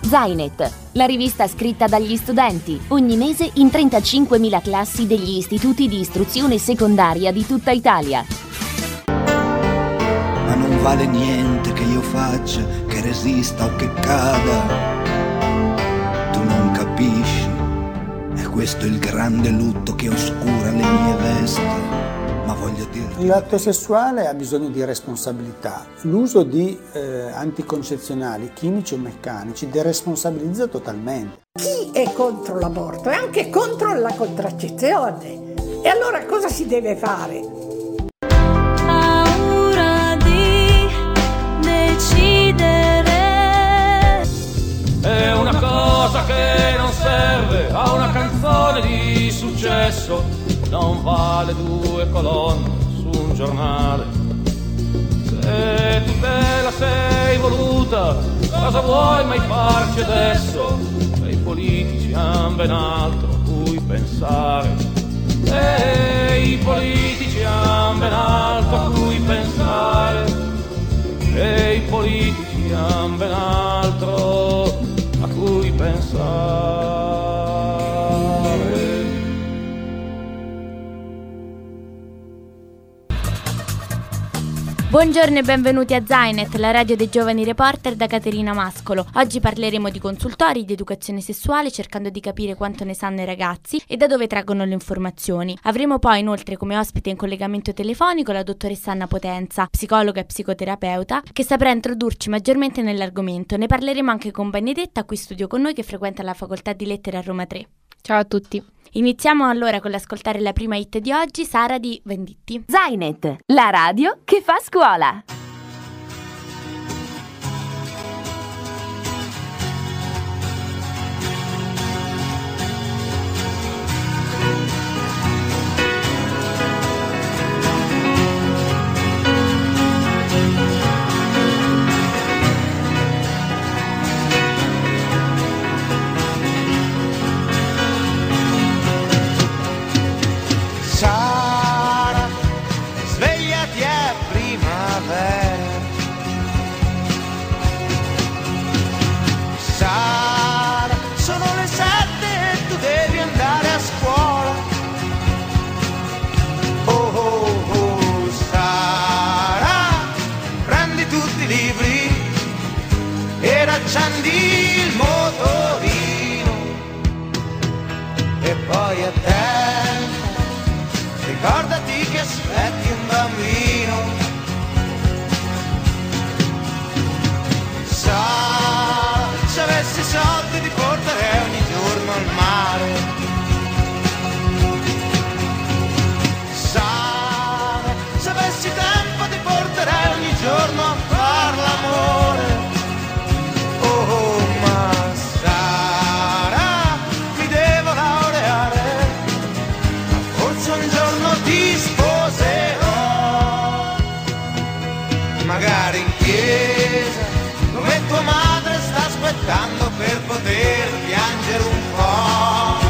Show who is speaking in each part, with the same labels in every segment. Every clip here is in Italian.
Speaker 1: Zainet, la rivista scritta dagli studenti, ogni mese in 35.000 classi degli istituti di istruzione secondaria di tutta Italia.
Speaker 2: Ma non vale niente che io faccia, che resista o che cada. Tu non capisci, è questo il grande lutto che oscura le mie vesti. Ma voglio dirti,
Speaker 3: l'atto sessuale ha bisogno di responsabilità. L'uso di anticoncezionali chimici o meccanici deresponsabilizza totalmente.
Speaker 4: Chi è contro l'aborto è anche contro la contraccezione. E allora cosa si deve fare?
Speaker 5: Paura di decidere.
Speaker 6: È una cosa che non serve a una canzone di successo. Non vale 2 colonne su un giornale. Se tu te la sei voluta, cosa vuoi mai farci adesso? E i politici han ben altro a cui pensare. E i politici han ben altro a cui pensare. E i politici han ben altro a cui pensare.
Speaker 7: Buongiorno e benvenuti a Zainet, la radio dei giovani reporter da Caterina Mascolo. Oggi parleremo di consultori, di educazione sessuale, cercando di capire quanto ne sanno i ragazzi e da dove traggono le informazioni. Avremo poi inoltre come ospite in collegamento telefonico la dottoressa Anna Potenza, psicologa e psicoterapeuta, che saprà introdurci maggiormente nell'argomento. Ne parleremo anche con Benedetta, qui in studio con noi, che frequenta la facoltà di lettere a Roma 3.
Speaker 8: Ciao a tutti.
Speaker 7: Iniziamo allora con l'ascoltare la prima hit di oggi, Sara di Venditti.
Speaker 1: Zainet, la radio che fa scuola.
Speaker 9: Accendi il motorino e poi attenta, ricordati che aspetti un bambino. Sa, se avessi soldi ti porterei ogni giorno al mare. Sa, se avessi tempo ti porterei ogni giorno a far l'amore. Magari in chiesa, come tua madre sta aspettando per poter piangere un po'.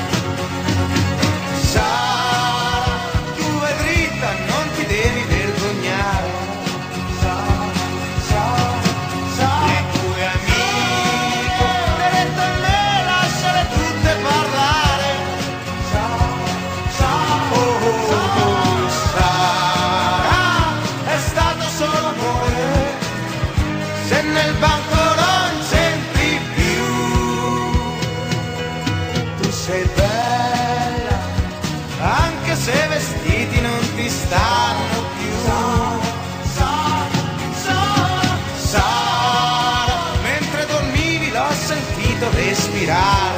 Speaker 9: Sa, tu vai dritta, non ti devi vergognare. Le tue amiche, le detto a me, lasciale tutte parlare. È stato solo amore, se nel banco non c'entri più. Tu sei bella, anche se vestiti non ti stanno più. Sara, mentre dormivi l'ho sentito respirare.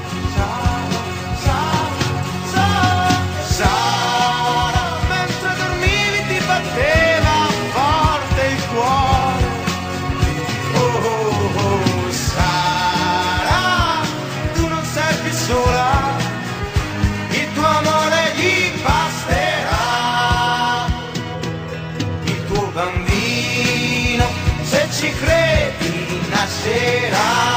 Speaker 9: Sara, mentre dormivi ti batteva forte il cuore. Sara, tu non sei più sola, il tuo amore gli basterà. Il tuo bambino, se ci credi, nascerà.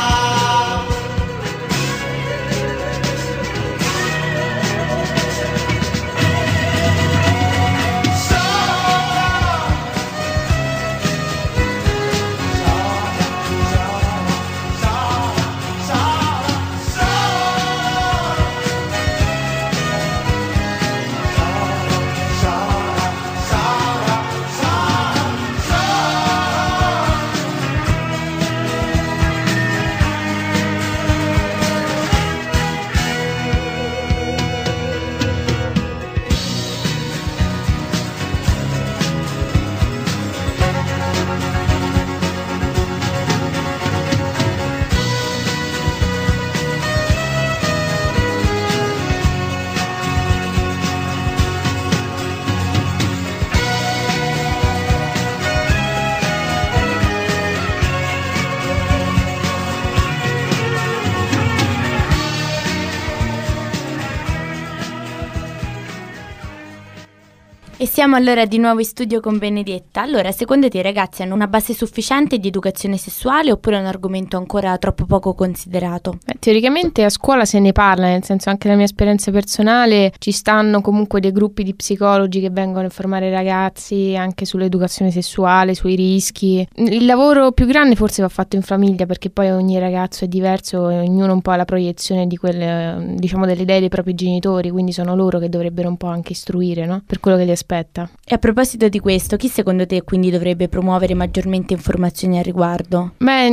Speaker 7: E siamo allora di nuovo in studio con Benedetta. Allora, secondo te i ragazzi hanno una base sufficiente di educazione sessuale oppure è un argomento ancora troppo poco considerato?
Speaker 5: Teoricamente a scuola se ne parla, nel senso, anche nella mia esperienza personale ci stanno comunque dei gruppi di psicologi che vengono a informare i ragazzi anche sull'educazione sessuale, sui rischi. Il lavoro più grande forse va fatto in famiglia, perché poi ogni ragazzo è diverso e ognuno un po' ha la proiezione di quelle, diciamo, delle idee dei propri genitori, quindi sono loro che dovrebbero un po' anche istruire, no? Per quello che li aspetta.
Speaker 7: E a proposito di questo, chi secondo te quindi dovrebbe promuovere maggiormente informazioni al riguardo?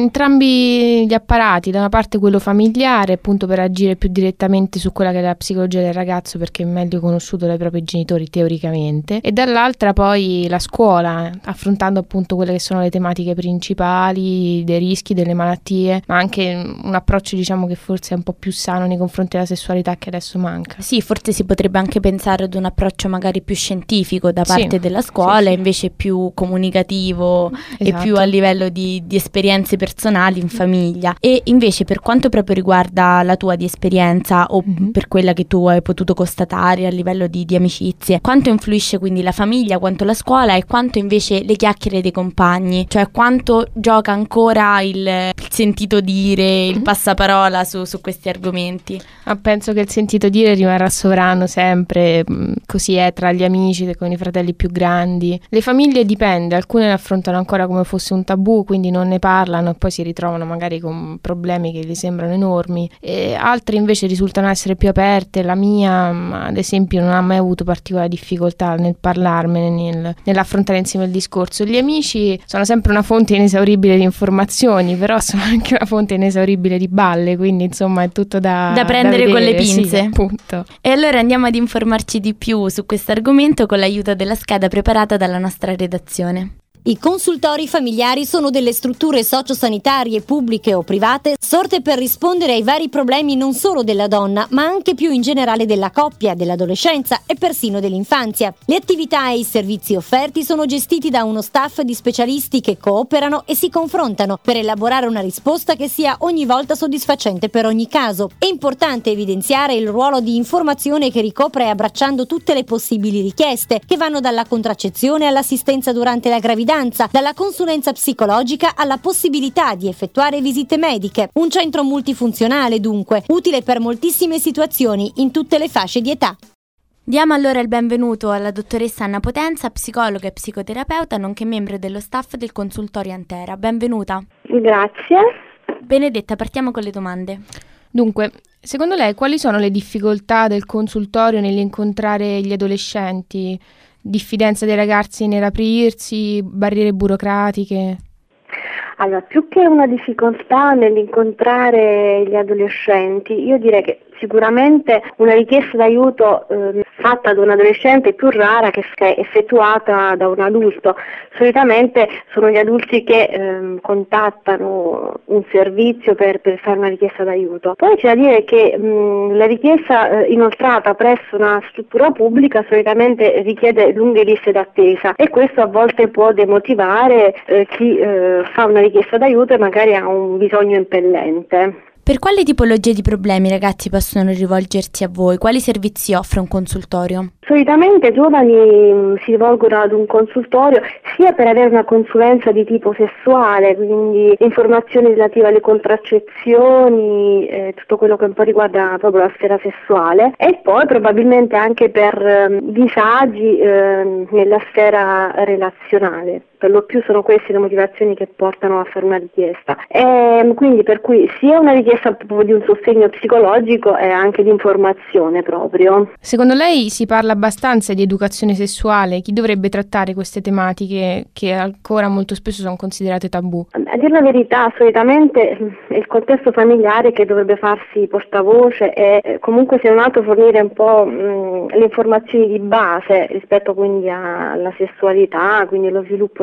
Speaker 5: Entrambi gli apparati, da una parte quello familiare, appunto per agire più direttamente su quella che è la psicologia del ragazzo, perché è meglio conosciuto dai propri genitori teoricamente, e dall'altra poi la scuola, affrontando appunto quelle che sono le tematiche principali, dei rischi, delle malattie, ma anche un approccio, diciamo, che forse è un po' più sano nei confronti della sessualità, che adesso manca.
Speaker 7: Sì, forse si potrebbe anche pensare ad un approccio magari più scientifico da parte della scuola, invece più comunicativo e più a livello di esperienze personali in famiglia. E invece per quanto proprio riguarda la tua di esperienza o per quella che tu hai potuto constatare a livello di amicizie, quanto influisce quindi la famiglia, quanto la scuola e quanto invece le chiacchiere dei compagni, cioè quanto gioca ancora il sentito dire, il passaparola su questi argomenti?
Speaker 5: Penso che il sentito dire rimarrà sovrano sempre, così è tra gli amici, con i fratelli più grandi. Le famiglie dipende, alcune le affrontano ancora come fosse un tabù, quindi non ne parlano e poi si ritrovano magari con problemi che gli sembrano enormi, e altre invece risultano essere più aperte. La mia, ad esempio, non ha mai avuto particolare difficoltà nel parlarmene, nell'affrontare insieme il discorso. Gli amici sono sempre una fonte inesauribile di informazioni, però sono anche una fonte inesauribile di balle, quindi insomma è tutto da
Speaker 7: prendere
Speaker 5: vedere,
Speaker 7: con le pinze.
Speaker 5: sì, appunto.
Speaker 7: E allora andiamo ad informarci di più su questo argomento con l'aiuto della scheda preparata dalla nostra redazione.
Speaker 8: I consultori familiari sono delle strutture sociosanitarie pubbliche o private sorte per rispondere ai vari problemi non solo della donna, ma anche più in generale della coppia, dell'adolescenza e persino dell'infanzia. Le attività e i servizi offerti sono gestiti da uno staff di specialisti che cooperano e si confrontano per elaborare una risposta che sia ogni volta soddisfacente per ogni caso. È importante evidenziare il ruolo di informazione che ricopre abbracciando tutte le possibili richieste, che vanno dalla contraccezione all'assistenza durante la gravidanza, dalla consulenza psicologica alla possibilità di effettuare visite mediche. Un centro multifunzionale, dunque, utile per moltissime situazioni in tutte le fasce di età.
Speaker 7: Diamo allora il benvenuto alla dottoressa Anna Potenza, psicologa e psicoterapeuta, nonché membro dello staff del consultorio Antera. Benvenuta.
Speaker 10: Grazie.
Speaker 7: Benedetta, partiamo con le domande.
Speaker 5: Dunque, secondo lei quali sono le difficoltà del consultorio nell'incontrare gli adolescenti? Diffidenza dei ragazzi nell'aprirsi, barriere burocratiche?
Speaker 10: Allora, più che una difficoltà nell'incontrare gli adolescenti, io direi che sicuramente una richiesta d'aiuto fatta da un adolescente è più rara che effettuata da un adulto. Solitamente sono gli adulti che contattano un servizio per fare una richiesta d'aiuto. Poi c'è da dire che la richiesta inoltrata presso una struttura pubblica solitamente richiede lunghe liste d'attesa e questo a volte può demotivare chi fa una richiesta d'aiuto e magari ha un bisogno impellente.
Speaker 7: Per quale tipologia di problemi i ragazzi possono rivolgersi a voi? Quali servizi offre un consultorio?
Speaker 10: Solitamente i giovani si rivolgono ad un consultorio sia per avere una consulenza di tipo sessuale, quindi informazioni relative alle contraccezioni, tutto quello che un po' riguarda proprio la sfera sessuale, e poi probabilmente anche per disagi nella sfera relazionale. Per lo più sono queste le motivazioni che portano a fare una richiesta. Quindi per cui sia una richiesta proprio di un sostegno psicologico e anche di informazione proprio.
Speaker 5: Secondo lei si parla abbastanza di educazione sessuale? Chi dovrebbe trattare queste tematiche che ancora molto spesso sono considerate tabù?
Speaker 10: A dire la verità, solitamente è il contesto familiare che dovrebbe farsi portavoce e comunque se non altro fornire un po' le informazioni di base rispetto quindi alla sessualità, quindi allo sviluppo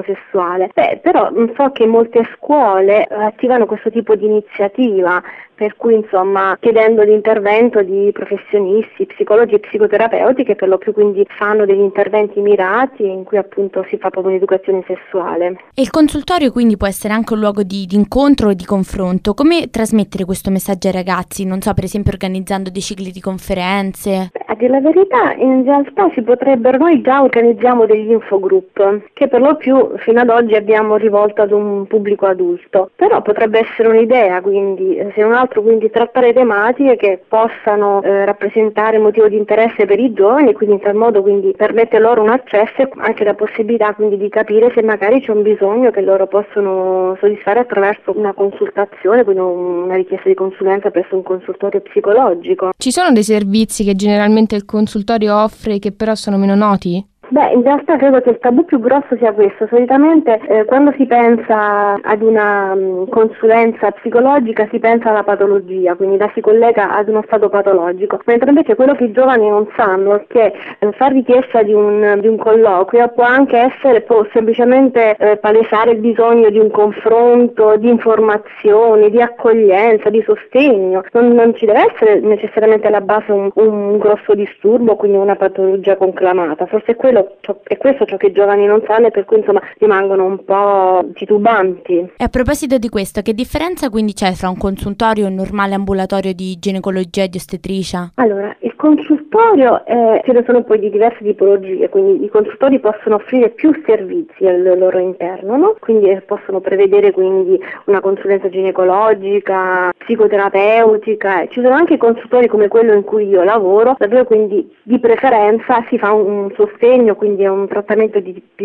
Speaker 10: sessuale. Però so che molte scuole attivano questo tipo di iniziativa, per cui insomma chiedendo l'intervento di professionisti, psicologi e psicoterapeuti che per lo più quindi fanno degli interventi mirati in cui appunto si fa proprio un'educazione sessuale.
Speaker 7: E il consultorio quindi può essere anche un luogo di incontro e di confronto. Come trasmettere questo messaggio ai ragazzi? Non so, per esempio organizzando dei cicli di conferenze?
Speaker 10: A dire la verità, in realtà noi già organizziamo degli infogroup che per lo più fino ad oggi abbiamo rivolto ad un pubblico adulto, però potrebbe essere un'idea, quindi se non altro quindi trattare tematiche che possano rappresentare motivo di interesse per i giovani e quindi in tal modo quindi permette loro un accesso e anche la possibilità quindi di capire se magari c'è un bisogno che loro possono soddisfare attraverso una consultazione, quindi una richiesta di consulenza presso un consultorio psicologico.
Speaker 5: Ci sono dei servizi che generalmente il consultorio offre che però sono meno noti?
Speaker 10: In realtà credo che il tabù più grosso sia questo. Solitamente quando si pensa ad una consulenza psicologica si pensa alla patologia, quindi la si collega ad uno stato patologico, mentre invece quello che i giovani non sanno è che far richiesta di un colloquio può anche essere semplicemente palesare il bisogno di un confronto, di informazioni, di accoglienza, di sostegno. Non ci deve essere necessariamente alla base un grosso disturbo, quindi una patologia conclamata. Forse è questo ciò che i giovani non sanno e per cui insomma rimangono un po' titubanti.
Speaker 7: E a proposito di questo, che differenza quindi c'è fra un consultorio e un normale ambulatorio di ginecologia e di ostetricia?
Speaker 10: Allora, il consultorio ce ne sono poi di diverse tipologie, quindi i consultori possono offrire più servizi al loro interno, no? Quindi possono prevedere quindi una consulenza ginecologica, psicoterapeutica. Ci sono anche consultori come quello in cui io lavoro, davvero quindi di preferenza si fa un sostegno, quindi è un trattamento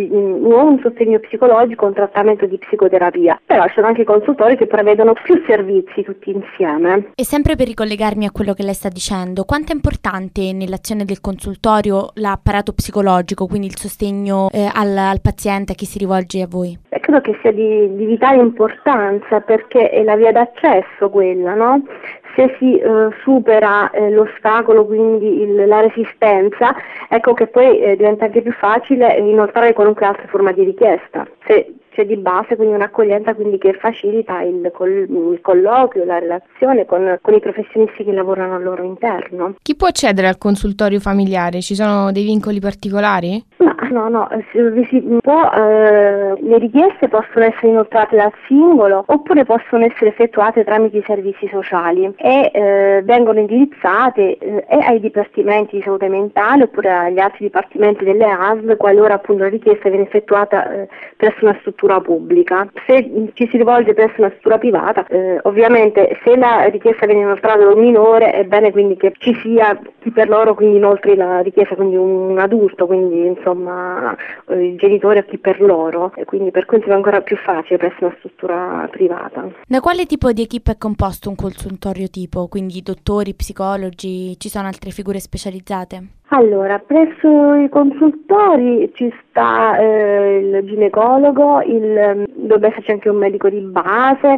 Speaker 10: un sostegno psicologico, un trattamento di psicoterapia. Però ci sono anche consultori che prevedono più servizi tutti insieme.
Speaker 7: E sempre per ricollegarmi a quello che lei sta dicendo, quanto è importante nell'azione del consultorio l'apparato psicologico, quindi il sostegno al paziente, a chi si rivolge a voi?
Speaker 10: Credo che sia di vitale importanza perché è la via d'accesso quella, no? Se si supera l'ostacolo, quindi la resistenza, ecco che poi diventa anche più facile inoltrare qualunque altra forma di richiesta. Se c'è di base quindi un'accoglienza quindi che facilita il colloquio, la relazione con i professionisti che lavorano al loro interno.
Speaker 5: Chi può accedere al consultorio familiare? Ci sono dei vincoli particolari?
Speaker 10: No, le richieste possono essere inoltrate dal singolo oppure possono essere effettuate tramite i servizi sociali e vengono indirizzate ai dipartimenti di salute mentale oppure agli altri dipartimenti delle ASL qualora appunto la richiesta viene effettuata presso una struttura pubblica. Se ci si rivolge presso una struttura privata, ovviamente se la richiesta viene inoltrata da un minore è bene quindi che ci sia chi per loro quindi inoltre la richiesta, quindi un adulto, quindi insomma il genitore o chi per loro, e quindi per cui è ancora più facile presso una struttura privata.
Speaker 7: Da quale tipo di equipe è composto un consultorio tipo? Quindi dottori, psicologi, ci sono altre figure specializzate?
Speaker 10: Allora, presso i consultori ci sta il ginecologo, dovrebbe esserci anche un medico di base,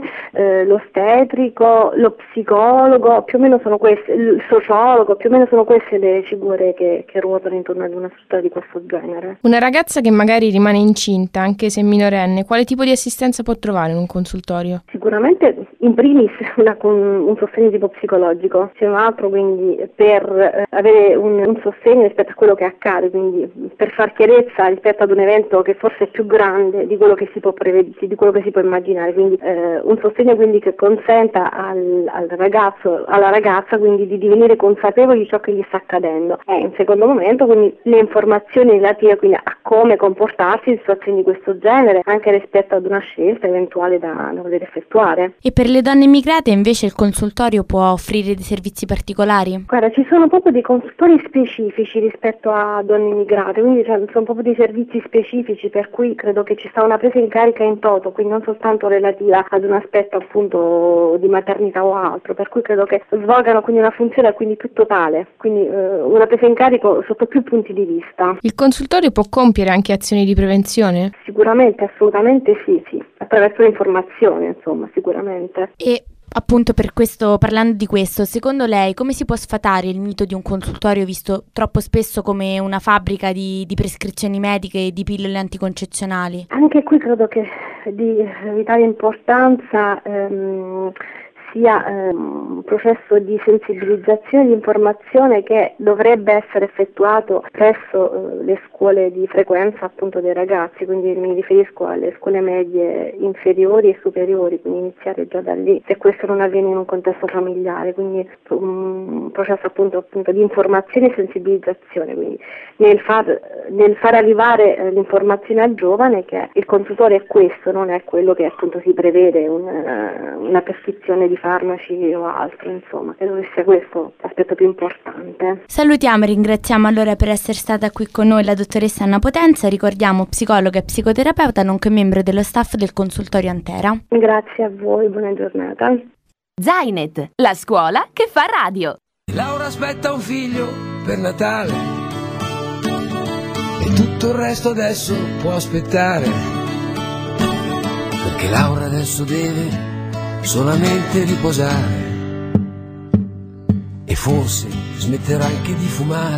Speaker 10: l'ostetrico, lo psicologo, più o meno sono queste, il sociologo, più o meno sono queste le figure che ruotano intorno ad una struttura di questo genere.
Speaker 5: Una ragazza che magari rimane incinta, anche se minorenne, quale tipo di assistenza può trovare in un consultorio?
Speaker 10: Sicuramente in primis un sostegno tipo psicologico, c'è un altro quindi per avere un sostegno rispetto a quello che accade, quindi per far chiarezza rispetto ad un evento che forse è più grande di quello che si può prevedere, di quello che si può immaginare, quindi un sostegno quindi che consenta al ragazzo, alla ragazza quindi di divenire consapevoli di ciò che gli sta accadendo e in secondo momento quindi le informazioni relative quindi a come comportarsi in situazioni di questo genere anche rispetto ad una scelta eventuale da voler effettuare.
Speaker 7: E per le donne immigrate invece il consultorio può offrire dei servizi particolari?
Speaker 10: Guarda, ci sono proprio dei consultori specifici rispetto a donne immigrate, quindi sono proprio dei servizi specifici per cui credo che ci sta una presa in carica in toto, quindi non soltanto relativa ad un aspetto appunto di maternità o altro, per cui credo che svolgano quindi una funzione quindi più totale, quindi una presa in carico sotto più punti di vista.
Speaker 5: Il consultorio può compiere anche azioni di prevenzione?
Speaker 10: Sicuramente, assolutamente sì, attraverso l'informazione insomma, sicuramente.
Speaker 7: E Appunto, per questo, parlando di questo, secondo lei come si può sfatare il mito di un consultorio visto troppo spesso come una fabbrica di prescrizioni mediche e di pillole anticoncezionali?
Speaker 10: Anche qui credo che di vitale importanza sia un processo di sensibilizzazione e di informazione che dovrebbe essere effettuato presso le scuole di frequenza appunto dei ragazzi, quindi mi riferisco alle scuole medie inferiori e superiori, quindi iniziare già da lì, se questo non avviene in un contesto familiare, quindi un processo appunto di informazione e sensibilizzazione, quindi nel far arrivare l'informazione al giovane che il consultore è questo, non è quello che appunto si prevede una prescrizione di farmaci o altro, insomma, credo che sia questo l'aspetto più importante.
Speaker 7: Salutiamo e ringraziamo allora per essere stata qui con noi la dottoressa Anna Potenza, ricordiamo psicologa e psicoterapeuta nonché membro dello staff del consultorio Antera.
Speaker 10: Grazie a voi, buona giornata.
Speaker 1: Zainet, la scuola che fa radio.
Speaker 11: Laura aspetta un figlio per Natale e tutto il resto adesso può aspettare, perché Laura adesso deve solamente riposare e forse smetterà anche di fumare.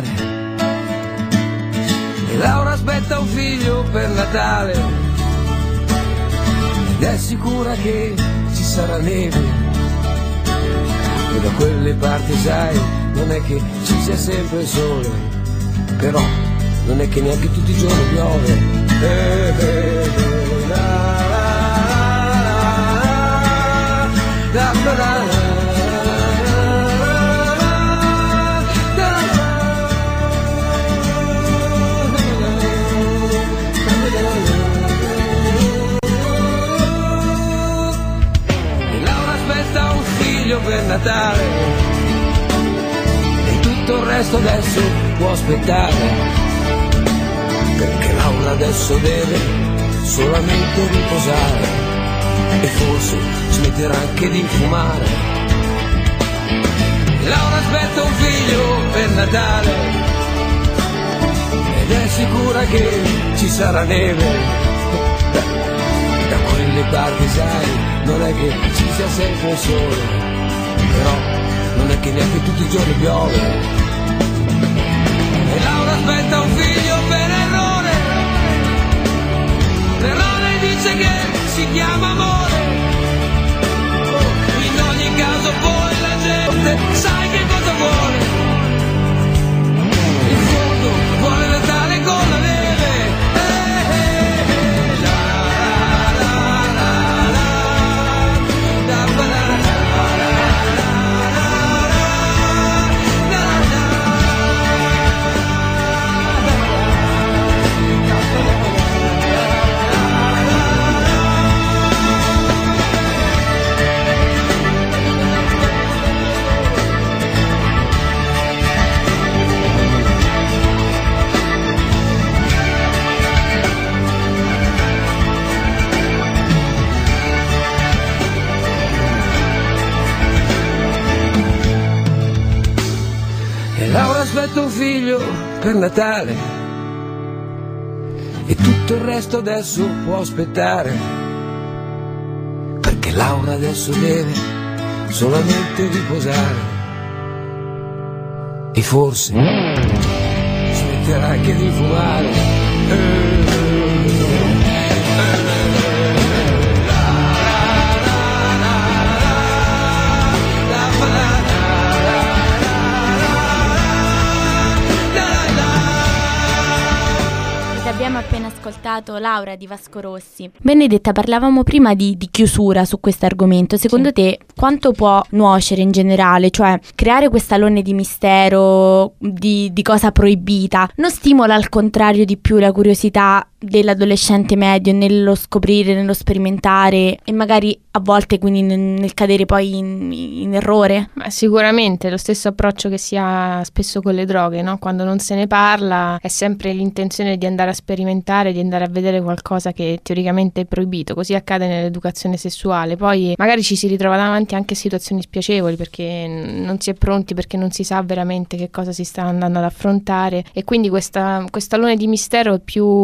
Speaker 11: E Laura aspetta un figlio per Natale ed è sicura che ci sarà neve, e da quelle parti sai non è che ci sia sempre il sole, però non è che neanche tutti i giorni piove. Laura aspetta un figlio per Natale e tutto il resto adesso può aspettare, perché Laura adesso deve solamente riposare e forse smetterà anche di fumare. Laura aspetta un figlio per Natale ed è sicura che ci sarà neve, da quelle parti sai non è che ci sia sempre il sole, però non è che neanche tutti i giorni piove. E Laura aspetta un figlio per errore, l'errore dice che si chiama amore. In ogni caso poi la gente sai che cosa vuole, in fondo vuole Natale con la neve. Laura aspetta un figlio per Natale e tutto il resto adesso può aspettare, perché Laura adesso deve solamente riposare e forse smetterà anche di fumare.
Speaker 7: Abbiamo appena ascoltato Laura di Vasco Rossi. Benedetta, parlavamo prima di chiusura su questo argomento. Secondo te quanto può nuocere in generale, cioè creare quest'alone di mistero, di cosa proibita, non stimola al contrario di più la curiosità dell'adolescente medio nello scoprire, nello sperimentare e magari a volte quindi nel cadere poi in errore?
Speaker 5: Sicuramente lo stesso approccio che si ha spesso con le droghe, no? Quando non se ne parla è sempre l'intenzione di andare a sperimentare, di andare a vedere qualcosa che teoricamente è proibito. Così accade nell'educazione sessuale, poi magari ci si ritrova davanti anche a situazioni spiacevoli perché non si è pronti, perché non si sa veramente che cosa si sta andando ad affrontare, e quindi quest'alone di mistero è più negativo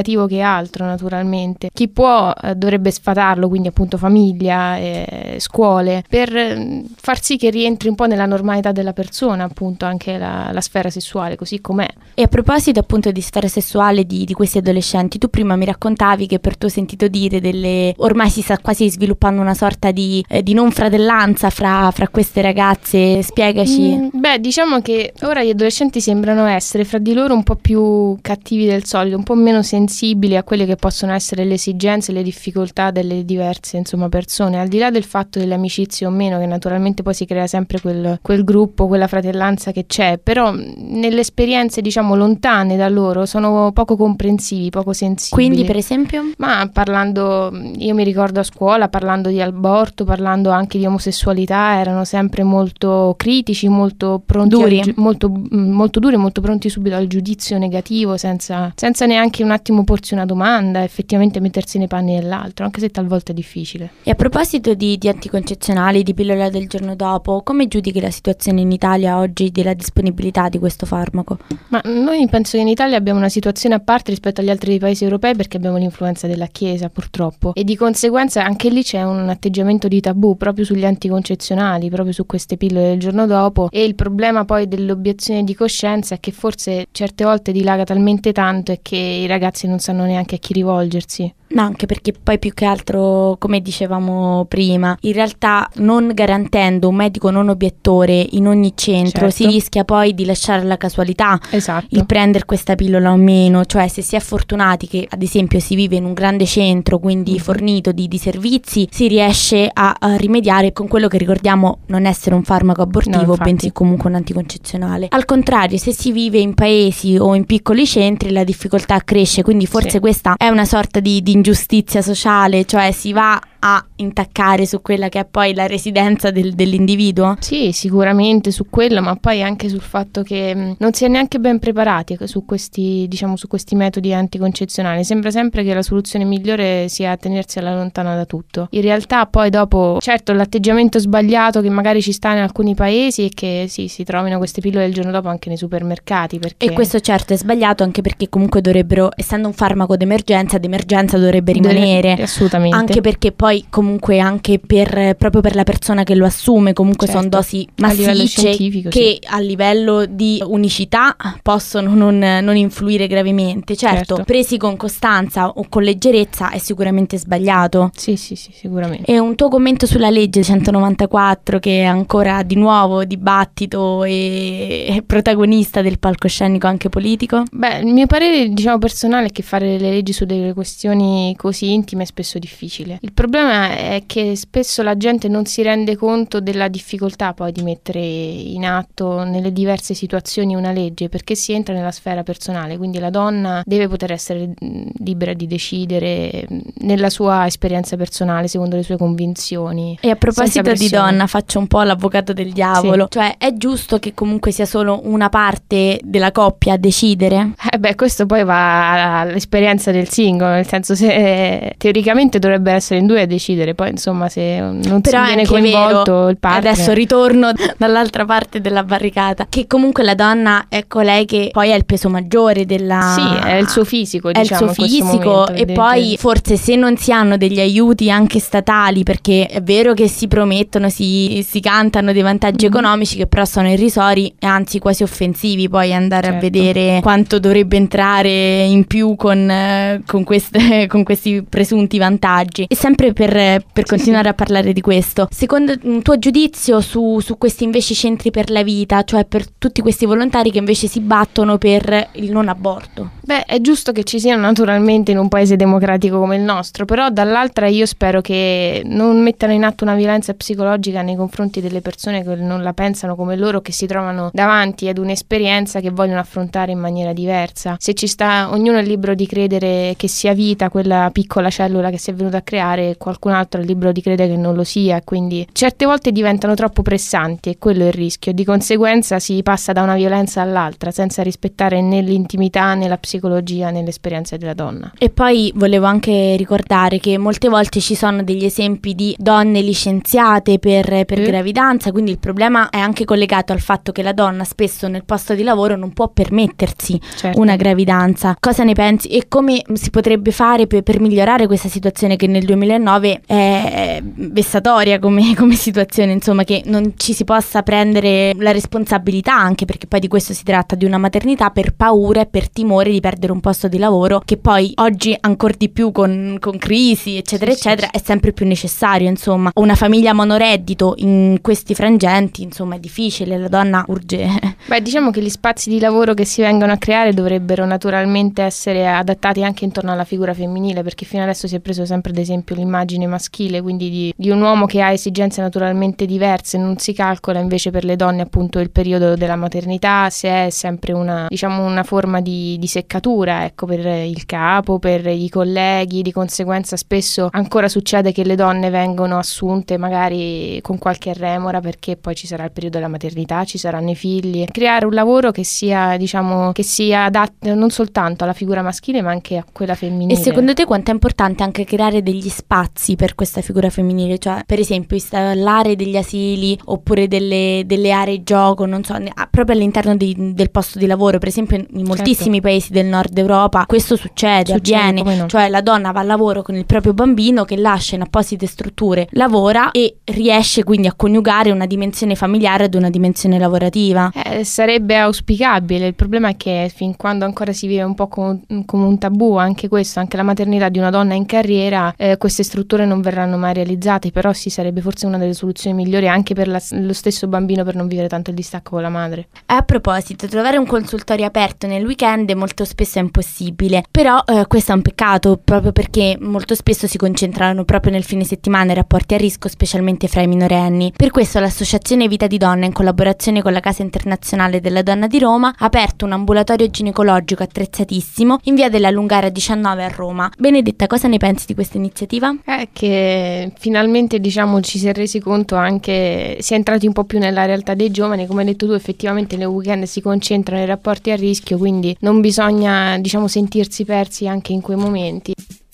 Speaker 5: educativo che altro, naturalmente. Chi può dovrebbe sfatarlo, quindi appunto famiglia, scuole, per far sì che rientri un po' nella normalità della persona, appunto anche la sfera sessuale così com'è.
Speaker 7: E a proposito appunto di sfera sessuale di questi adolescenti, tu prima mi raccontavi che per tuo sentito dire ormai si sta quasi sviluppando una sorta di non fratellanza fra queste ragazze, spiegaci.
Speaker 5: Diciamo che ora gli adolescenti sembrano essere fra di loro un po' più cattivi del solito, un po' meno sensibili a quelle che possono essere le esigenze e le difficoltà delle diverse persone, al di là del fatto delle amicizie o meno, che naturalmente poi si crea sempre quel gruppo, quella fratellanza che c'è, però nelle esperienze diciamo lontane da loro sono poco comprensivi, poco sensibili.
Speaker 7: Quindi per esempio?
Speaker 5: Ma parlando, io mi ricordo a scuola, parlando di aborto, parlando anche di omosessualità, erano sempre molto critici, molto pronti
Speaker 7: duri,
Speaker 5: molto duri, molto pronti subito al giudizio negativo, senza neanche un attimo porsi una domanda, effettivamente mettersi nei panni dell'altro, anche se talvolta è difficile.
Speaker 7: E a proposito di anticoncezionali, di pillola del giorno dopo, come giudichi la situazione in Italia oggi della disponibilità di questo farmaco?
Speaker 5: Ma noi penso che in Italia abbiamo una situazione a parte rispetto agli altri paesi europei, perché abbiamo l'influenza della Chiesa purtroppo, e di conseguenza anche lì c'è un atteggiamento di tabù proprio sugli anticoncezionali, proprio su queste pillole del giorno dopo, e il problema poi dell'obiezione di coscienza è che forse certe volte dilaga talmente tanto e che i ragazzi non sanno neanche a chi rivolgersi.
Speaker 7: No, anche perché poi più che altro, come dicevamo prima, in realtà non garantendo un medico non obiettore in ogni centro, si rischia poi di lasciare alla casualità il prendere questa pillola o meno. Cioè, se si è fortunati che ad esempio si vive in un grande centro, quindi fornito di servizi, si riesce a rimediare con quello che ricordiamo non essere un farmaco abortivo, bensì comunque un anticoncezionale. Al contrario, se si vive in paesi o in piccoli centri, la difficoltà cresce, quindi forse questa è una sorta di ingiustizia sociale, cioè si va a intaccare su quella che è poi la residenza dell'individuo?
Speaker 5: Sì, sicuramente su quello, ma poi anche sul fatto che non si è neanche ben preparati su questi metodi anticoncezionali. Sembra sempre che la soluzione migliore sia tenersi alla lontana da tutto. In realtà poi dopo, certo, l'atteggiamento sbagliato che magari ci sta in alcuni paesi è che si trovino queste pillole il giorno dopo anche nei supermercati.
Speaker 7: E questo certo è sbagliato, anche perché comunque dovrebbero, essendo un farmaco d'emergenza dovrebbe rimanere.
Speaker 5: Assolutamente.
Speaker 7: Anche perché poi comunque anche proprio per la persona che lo assume, comunque sono dosi massicce che a livello di unicità possono non influire gravemente. Certo, presi con costanza o con leggerezza è sicuramente sbagliato.
Speaker 5: Sì, sicuramente.
Speaker 7: E un tuo commento sulla legge 194, che è ancora di nuovo dibattito e protagonista del palcoscenico anche politico?
Speaker 5: Il mio parere personale è che fare le leggi su delle questioni così intime è spesso difficile. Il problema è che spesso la gente non si rende conto della difficoltà poi di mettere in atto nelle diverse situazioni una legge, perché si entra nella sfera personale, quindi la donna deve poter essere libera di decidere nella sua esperienza personale, secondo le sue convinzioni.
Speaker 7: E a proposito di donna, faccio un po' l'avvocato del diavolo, cioè è giusto che comunque sia solo una parte della coppia a decidere?
Speaker 5: Questo poi va all'esperienza del singolo, nel senso, se teoricamente dovrebbe essere in due a decidere, poi insomma se non si viene coinvolto il partner.
Speaker 7: Adesso ritorno dall'altra parte della barricata, che comunque la donna è colei che poi ha il peso maggiore della...
Speaker 5: Sì, è il suo fisico,
Speaker 7: è il suo fisico, e poi forse se non si hanno degli aiuti anche statali, perché è vero che si promettono, si cantano dei vantaggi economici che però sono irrisori e anzi quasi offensivi, poi andare a vedere quanto dovrebbe entrare in più con questi presunti vantaggi. E sempre per continuare a parlare di questo, secondo un tuo giudizio su questi invece centri per la vita, cioè per tutti questi volontari che invece si battono per il non aborto?
Speaker 5: È giusto che ci siano naturalmente in un paese democratico come il nostro, però dall'altra io spero che non mettano in atto una violenza psicologica nei confronti delle persone che non la pensano come loro, che si trovano davanti ad un'esperienza che vogliono affrontare in maniera diversa. Se ci sta, ognuno è libero di credere che sia vita quella piccola cellula che si è venuta a creare, qualcun altro è libero di credere che non lo sia, quindi certe volte diventano troppo pressanti e quello è il rischio. Di conseguenza si passa da una violenza all'altra senza rispettare né l'intimità né la psicologia psicologia nell'esperienza della donna.
Speaker 7: E poi volevo anche ricordare che molte volte ci sono degli esempi di donne licenziate per gravidanza, quindi il problema è anche collegato al fatto che la donna spesso nel posto di lavoro non può permettersi una gravidanza. Cosa ne pensi e come si potrebbe fare per migliorare questa situazione che nel 2009 è vessatoria come situazione, insomma, che non ci si possa prendere la responsabilità, anche perché poi di questo si tratta, di una maternità, per paura e per timore di perdere un posto di lavoro, che poi oggi ancor di più con crisi eccetera eccetera è sempre più necessario, insomma. Una famiglia monoreddito in questi frangenti, insomma, è difficile, la donna urge.
Speaker 5: Beh, diciamo che gli spazi di lavoro che si vengono a creare dovrebbero naturalmente essere adattati anche intorno alla figura femminile, perché fino adesso si è preso sempre ad esempio l'immagine maschile, quindi di un uomo che ha esigenze naturalmente diverse. Non si calcola invece per le donne appunto il periodo della maternità, se è sempre una forma di seccatura, ecco, per il capo, per i colleghi. Di conseguenza spesso ancora succede che le donne vengono assunte magari con qualche remora, perché poi ci sarà il periodo della maternità, ci saranno i figli. Creare un lavoro che sia adatto non soltanto alla figura maschile ma anche a quella femminile.
Speaker 7: E secondo te quanto è importante anche creare degli spazi per questa figura femminile? Cioè, per esempio, installare degli asili oppure delle aree gioco, non so, proprio all'interno del posto di lavoro. Per esempio in moltissimi paesi del nord Europa questo succede, avviene, cioè la donna va al lavoro con il proprio bambino che lascia in apposite strutture, lavora e riesce quindi a coniugare una dimensione familiare ad una dimensione lavorativa.
Speaker 5: Sarebbe auspicabile, il problema è che fin quando ancora si vive un po' come un tabù anche questo, anche la maternità di una donna in carriera, queste strutture non verranno mai realizzate, però sì, sarebbe forse una delle soluzioni migliori anche per lo stesso bambino, per non vivere tanto il distacco con la madre.
Speaker 7: A proposito, trovare un consultorio aperto nel weekend molto spesso è impossibile, però questo è un peccato, proprio perché molto spesso si concentrano proprio nel fine settimana i rapporti a rischio, specialmente fra i minorenni. Per questo l'associazione Vita di Donna, in collaborazione con la Casa Internazionale della Donna di Roma, ha aperto un ambulatorio ginecologico attrezzatissimo in via della Lungara 19 a Roma. Benedetta, cosa ne pensi di questa iniziativa?
Speaker 5: Che finalmente, diciamo, ci si è resi conto, anche si è entrati un po' più nella realtà dei giovani. Come hai detto tu, effettivamente nel weekend si concentrano i rapporti a rischio, quindi non bisogna, diciamo, sentirsi persi anche in quei momenti.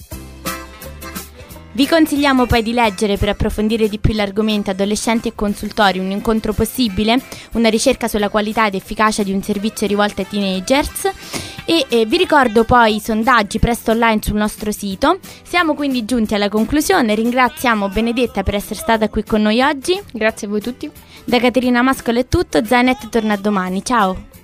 Speaker 7: Vi consigliamo poi di leggere, per approfondire di più l'argomento, Adolescenti e consultori, un incontro possibile, una ricerca sulla qualità ed efficacia di un servizio rivolto ai teenagers. E vi ricordo poi i sondaggi presto online sul nostro sito. Siamo quindi giunti alla conclusione. Ringraziamo Benedetta per essere stata qui con noi oggi.
Speaker 5: Grazie a voi tutti.
Speaker 7: Da Caterina Mascolo è tutto, Zainet torna domani, ciao.